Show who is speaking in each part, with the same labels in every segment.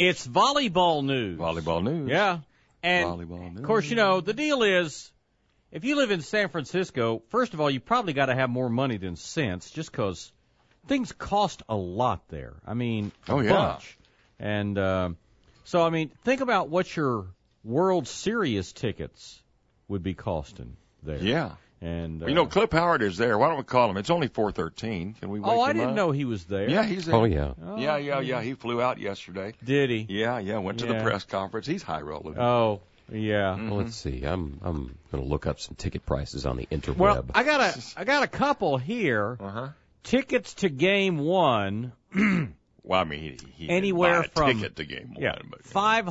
Speaker 1: It's volleyball news.
Speaker 2: Volleyball news.
Speaker 1: Yeah. And,
Speaker 2: Volleyball news.
Speaker 1: of course, the deal is, if you live in San Francisco, first of all, you probably got to have more money than sense, just because things cost a lot there. I mean, a bunch. And so, I mean, think about what your World Series tickets would be costing there.
Speaker 2: Yeah.
Speaker 1: And
Speaker 2: Clip Howard is there. Why don't we call him? It's only 4:13. Can we wake him up?
Speaker 1: I didn't know he was there.
Speaker 2: Yeah, he's there.
Speaker 3: Oh, yeah.
Speaker 2: Yeah. He flew out yesterday.
Speaker 1: Did he?
Speaker 2: Yeah. Went to the press conference. He's high rolling.
Speaker 1: Oh, yeah.
Speaker 3: Well, let's see. I'm going to look up some ticket prices on the interweb.
Speaker 1: Well, I got a couple here.
Speaker 2: Uh-huh.
Speaker 1: Tickets to Game 1.
Speaker 2: Well, I mean, he
Speaker 1: anywhere
Speaker 2: didn't buy a
Speaker 1: from
Speaker 2: ticket to Game 1.
Speaker 1: Yeah,
Speaker 2: But,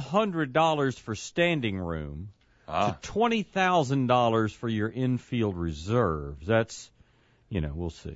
Speaker 1: $500 for standing room to $20,000 for your infield reserves. That's, we'll see.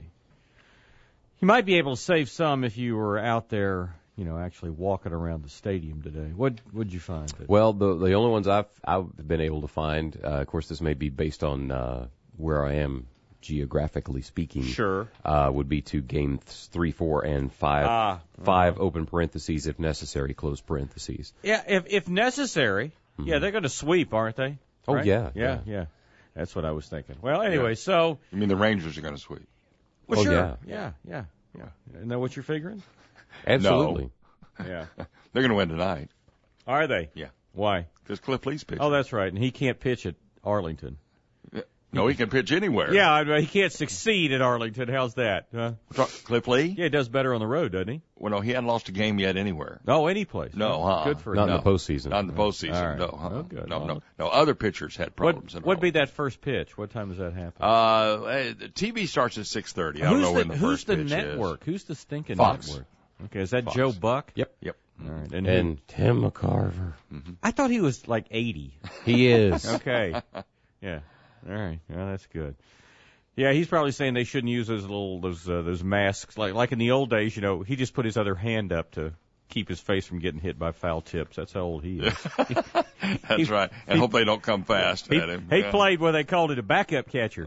Speaker 1: You might be able to save some if you were out there, actually walking around the stadium today. What'd you find?
Speaker 3: Well, the only ones I've been able to find, of course, this may be based on where I am geographically speaking.
Speaker 1: Sure.
Speaker 3: Would be to Game 3, 4, and 5. 5 open parentheses if necessary, close parentheses.
Speaker 1: Yeah, if necessary. Mm-hmm. Yeah, they're going to sweep, aren't they?
Speaker 3: Oh,
Speaker 1: right? Yeah. That's what I was thinking. Well, anyway, so...
Speaker 2: You mean the Rangers are going to sweep?
Speaker 1: Well, sure.
Speaker 3: Yeah.
Speaker 1: Isn't that what you're figuring?
Speaker 3: Absolutely.
Speaker 2: No.
Speaker 1: Yeah.
Speaker 2: They're going to win tonight.
Speaker 1: Are they?
Speaker 2: Yeah.
Speaker 1: Why?
Speaker 2: Because Cliff Lee's pitching.
Speaker 1: Oh, that's right. And he can't pitch at Arlington.
Speaker 2: No, he can pitch anywhere.
Speaker 1: Yeah, he can't succeed at Arlington. How's that?
Speaker 2: Cliff Lee?
Speaker 1: Yeah, he does better on the road, doesn't he?
Speaker 2: Well, no, he hadn't lost a game yet anywhere.
Speaker 1: Oh, any place.
Speaker 2: No,
Speaker 1: Good for him.
Speaker 3: Not in the postseason.
Speaker 2: Not in the postseason,
Speaker 1: All right.
Speaker 2: no.
Speaker 1: Oh, good.
Speaker 2: No. Other pitchers had problems.
Speaker 1: What'd be that first pitch? What time does that happen?
Speaker 2: The TV starts at 6:30. I don't know when the first pitch
Speaker 1: Who's the network?
Speaker 2: is.
Speaker 1: Who's the stinking
Speaker 2: Fox.
Speaker 1: network? Okay, is that
Speaker 2: Fox.
Speaker 1: Joe Buck?
Speaker 3: Yep.
Speaker 1: All right.
Speaker 3: And Tim McCarver.
Speaker 1: I thought he was like 80.
Speaker 3: He is.
Speaker 1: Okay. Yeah. All right. Well, that's good. Yeah, he's probably saying they shouldn't use those masks like in the old days. He just put his other hand up to keep his face from getting hit by foul tips. That's how old he is.
Speaker 2: That's right. And hope they don't come fast at him.
Speaker 1: He played where they called it a backup catcher.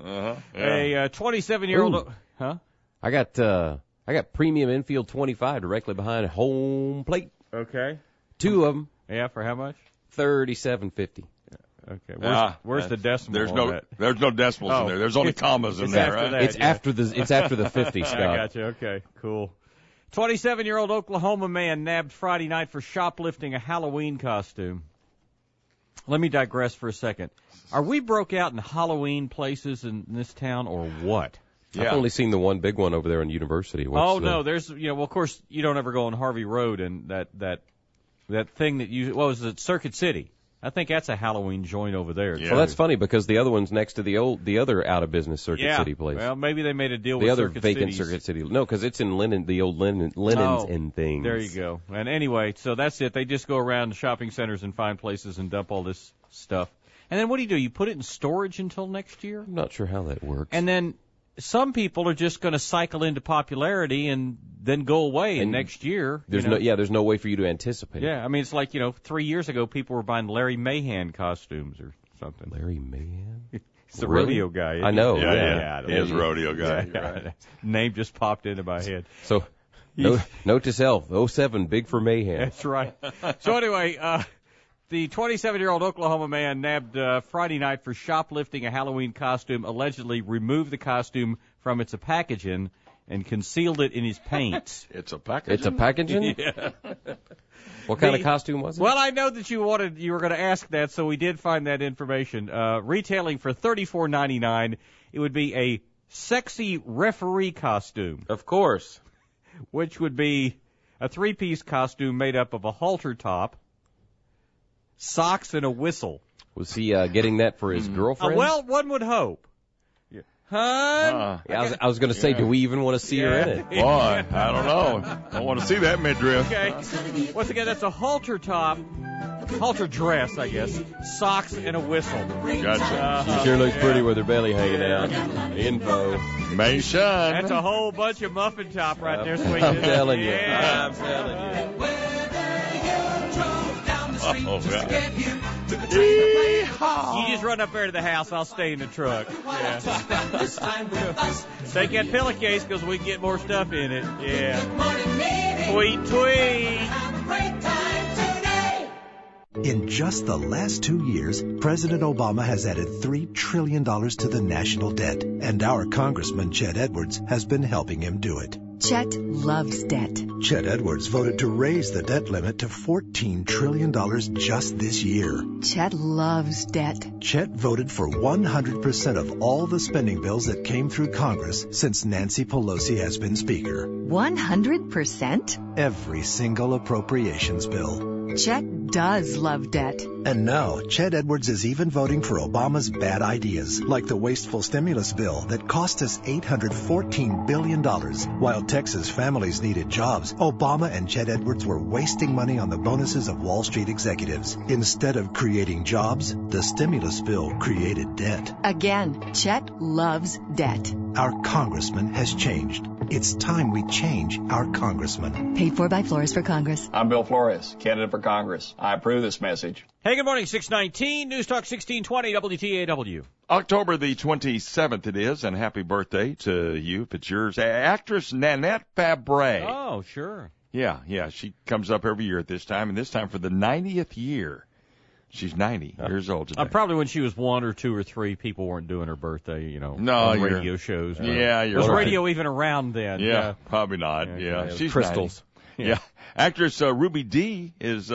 Speaker 1: A 27-year-old. Huh?
Speaker 3: I got premium infield 25 directly behind home plate.
Speaker 1: Okay.
Speaker 3: 2 of them.
Speaker 1: Yeah, for how much?
Speaker 3: $37.50.
Speaker 1: Okay. Where's the decimal?
Speaker 2: There's no decimals in there. There's only commas in there, right?
Speaker 1: That,
Speaker 3: It's after the 50, Scott.
Speaker 1: I got you. Okay, cool. 27-year-old Oklahoma man nabbed Friday night for shoplifting a Halloween costume. Let me digress for a second. Are we broke out in Halloween places in this town or what?
Speaker 2: Yeah.
Speaker 3: I've only seen the one big one over there on University.
Speaker 1: No, there's, of course, you don't ever go on Harvey Road and that thing that what was it, Circuit City? I think that's a Halloween joint over there.
Speaker 2: Yeah.
Speaker 3: Well, that's funny because the other one's next to the other out of business Circuit City place.
Speaker 1: Well, maybe they made a deal
Speaker 3: the
Speaker 1: with
Speaker 3: other
Speaker 1: Circuit
Speaker 3: vacant
Speaker 1: Cities.
Speaker 3: Circuit City. No, because it's in the old linens and things.
Speaker 1: There you go. And anyway, so that's it. They just go around shopping centers and find places and dump all this stuff. And then what do? You put it in storage until next year?
Speaker 3: I'm not sure how that works.
Speaker 1: And then some people are just going to cycle into popularity and then go away. And next year,
Speaker 3: there's no way for you to anticipate.
Speaker 1: Yeah, I mean, it's like 3 years ago, people were buying Larry Mahan costumes or something.
Speaker 3: Larry Mahan?
Speaker 1: He's the
Speaker 3: Really?
Speaker 1: rodeo guy.
Speaker 3: I know.
Speaker 2: Yeah. He is a rodeo guy.
Speaker 1: Yeah.
Speaker 2: Right.
Speaker 1: Name just popped into my head.
Speaker 3: So, note to self: 07, big for Mahan.
Speaker 1: That's right. So anyway, the 27-year-old Oklahoma man nabbed Friday night for shoplifting a Halloween costume, allegedly removed the costume from its packaging and concealed it in his paint.
Speaker 2: It's a packaging?
Speaker 3: It's a packaging?
Speaker 1: Yeah.
Speaker 3: What kind of costume was it?
Speaker 1: Well, I know that you were going to ask that, so we did find that information. Retailing for $34.99, it would be a sexy referee costume.
Speaker 3: Of course.
Speaker 1: Which would be a 3-piece costume made up of a halter top, socks, and a whistle.
Speaker 3: Was he getting that for his girlfriend?
Speaker 1: Well, one would hope. Hon?
Speaker 3: I was going to say, do we even want to see her in it?
Speaker 2: Boy, I don't know. I want to see that midriff.
Speaker 1: Okay. Once again, that's a halter top, halter dress, I guess, socks, and a whistle.
Speaker 2: Gotcha.
Speaker 3: She sure looks pretty with her belly hanging out. Info.
Speaker 2: May shine.
Speaker 1: That's a whole bunch of muffin top right there, sweetie.
Speaker 3: I'm telling you.
Speaker 1: Yeah.
Speaker 3: I'm telling you.
Speaker 2: Oh, God.
Speaker 1: You just run up there to the house. I'll stay in the truck. Yeah. Take that pillowcase because we can get more stuff in it. Yeah. Tweet, tweet.
Speaker 4: In just the last 2 years, President Obama has added $3 trillion to the national debt, and our Congressman Chet Edwards has been helping him do it.
Speaker 5: Chet loves debt.
Speaker 4: Chet Edwards voted to raise the debt limit to $14 trillion just this year.
Speaker 5: Chet loves debt.
Speaker 4: Chet voted for 100% of all the spending bills that came through Congress since Nancy Pelosi has been Speaker.
Speaker 5: 100%?
Speaker 4: Every single appropriations bill.
Speaker 5: Chet does love debt.
Speaker 4: And now, Chet Edwards is even voting for Obama's bad ideas, like the wasteful stimulus bill that cost us $814 billion. While Texas families needed jobs, Obama and Chet Edwards were wasting money on the bonuses of Wall Street executives. Instead of creating jobs, the stimulus bill created debt.
Speaker 5: Again, Chet loves debt.
Speaker 4: Our congressman has changed. It's time we change our congressman.
Speaker 5: Paid for by Flores for Congress.
Speaker 6: I'm Bill Flores, candidate for Congress. I approve this message.
Speaker 1: Hey, good morning, 619, News Talk 1620, WTAW.
Speaker 2: October the 27th it is, and happy birthday to you, if it's yours. Actress Nanette Fabray.
Speaker 1: Oh, sure.
Speaker 2: Yeah, she comes up every year at this time, and this time for the 90th year. She's 90 years old today.
Speaker 1: Probably when she was 1 or 2 or 3, people weren't doing her birthday, on radio shows.
Speaker 2: Yeah, you're
Speaker 1: Was
Speaker 2: right.
Speaker 1: radio even around then?
Speaker 2: Yeah, probably not. Yeah. She's
Speaker 3: crystals.
Speaker 2: 90. Yeah. Actress Ruby Dee is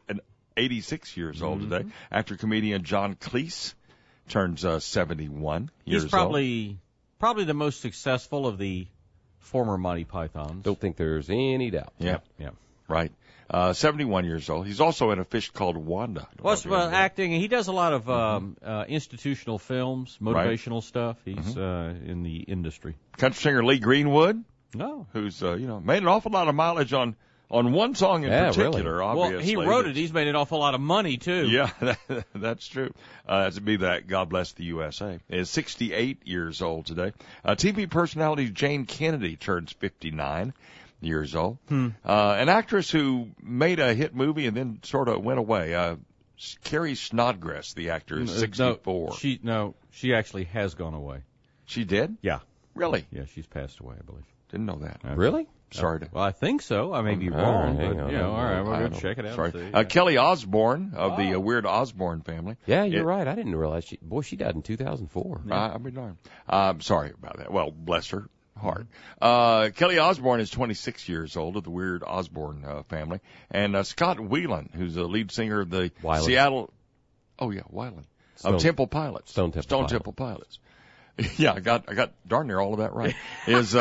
Speaker 2: 86 years old today. Actor comedian John Cleese turns 71 years
Speaker 1: old. He's probably the most successful of the former Monty Pythons.
Speaker 3: Don't think there's any doubt.
Speaker 2: Yeah. Right. 71 years old. He's also in A Fish Called Wanda.
Speaker 1: Acting. He does a lot of institutional films, motivational stuff. He's in the industry.
Speaker 2: Country singer Lee Greenwood.
Speaker 1: No.
Speaker 2: Who's, made an awful lot of mileage on one song in particular,
Speaker 3: really.
Speaker 2: obviously.
Speaker 1: Well, he wrote it. He's made an awful lot of money, too.
Speaker 2: Yeah, that's true. To be that, God bless the USA. Is 68 years old today. TV personality Jane Kennedy turns 59 years old. An actress who made a hit movie and then sort of went away. Carrie Snodgrass, the actor, is 64.
Speaker 1: She actually has gone away.
Speaker 2: She did?
Speaker 1: Yeah.
Speaker 2: Really?
Speaker 1: Yeah, she's passed away, I believe.
Speaker 2: Didn't know that.
Speaker 3: Really?
Speaker 2: Sorry.
Speaker 1: Well, I think so. I may be wrong, but, all right, we'll go check it out.
Speaker 2: Sorry.
Speaker 1: And see.
Speaker 2: Kelly Osbourne of the Weird Osbourne family.
Speaker 3: Yeah, you're right. I didn't realize she died in 2004.
Speaker 2: I mean, sorry about that. Well, bless her heart. Kelly Osbourne is 26 years old of the Weird Osbourne family. And Scott Weiland, who's the lead singer of the Seattle... Oh, yeah, Weiland. Of Temple Pilots.
Speaker 3: Stone
Speaker 2: Temple Pilots. Yeah, I got darn near all of that right. Is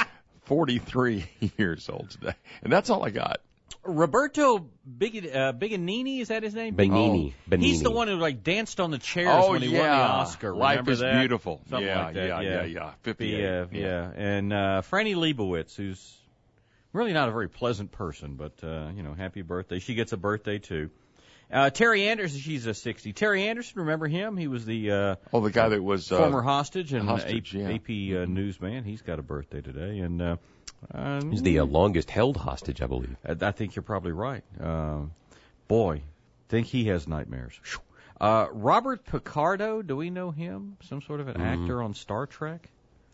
Speaker 2: 43 years old today. And that's all I got.
Speaker 1: Roberto Biganini, is that his name?
Speaker 3: Benigni.
Speaker 1: He's the one who danced on the chairs when he won the Oscar.
Speaker 2: Life is
Speaker 1: that?
Speaker 2: Beautiful.
Speaker 1: Something like that.
Speaker 2: Yeah. 58.
Speaker 1: Yeah. And Franny Leibowitz, who's really not a very pleasant person, but happy birthday. She gets a birthday too. Terry Anderson, she's 60. Terry Anderson, remember him? He was the
Speaker 2: the guy that was
Speaker 1: former hostage and
Speaker 2: AP
Speaker 1: newsman. He's got a birthday today, and
Speaker 3: he's the longest held hostage, I believe.
Speaker 1: I think you're probably right. Boy, think he has nightmares. Robert Picardo, do we know him? Some sort of an actor on Star Trek?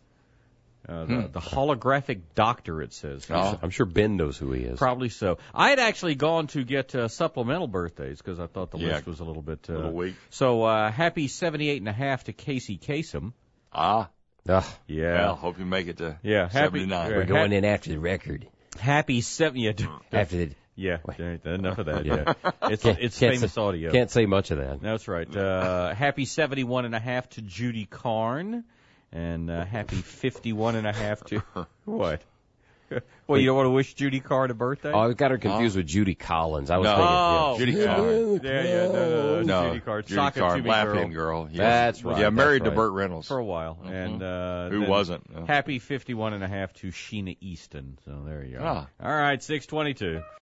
Speaker 1: The holographic doctor, it says.
Speaker 3: I'm sure Ben knows who he is.
Speaker 1: Probably so. I had actually gone to get supplemental birthdays because I thought the list was a little bit
Speaker 2: weak.
Speaker 1: So happy 78.5 to Casey Kasem.
Speaker 2: Yeah.
Speaker 1: Well,
Speaker 2: hope you make it to
Speaker 1: happy
Speaker 2: 79.
Speaker 3: We're going in after the record.
Speaker 1: Happy 70.
Speaker 3: After the.
Speaker 1: Yeah, enough of that. Yeah, it's famous audio.
Speaker 3: Can't say much of that.
Speaker 1: That's right. Happy 71.5 to Judy Carn. And happy 51.5 to what? Well, you don't want to wish Judy Carn a birthday?
Speaker 3: Oh, I got her confused with Judy Collins. I was thinking,
Speaker 2: Judy Carn.
Speaker 1: No, Judy Carn.
Speaker 2: Judy Carn, laughing girl.
Speaker 3: Yes. That's right.
Speaker 2: Yeah, married to Burt Reynolds
Speaker 1: for a while, and
Speaker 2: who wasn't?
Speaker 1: Happy 51.5 to Sheena Easton. So there you go. All right, 6:22.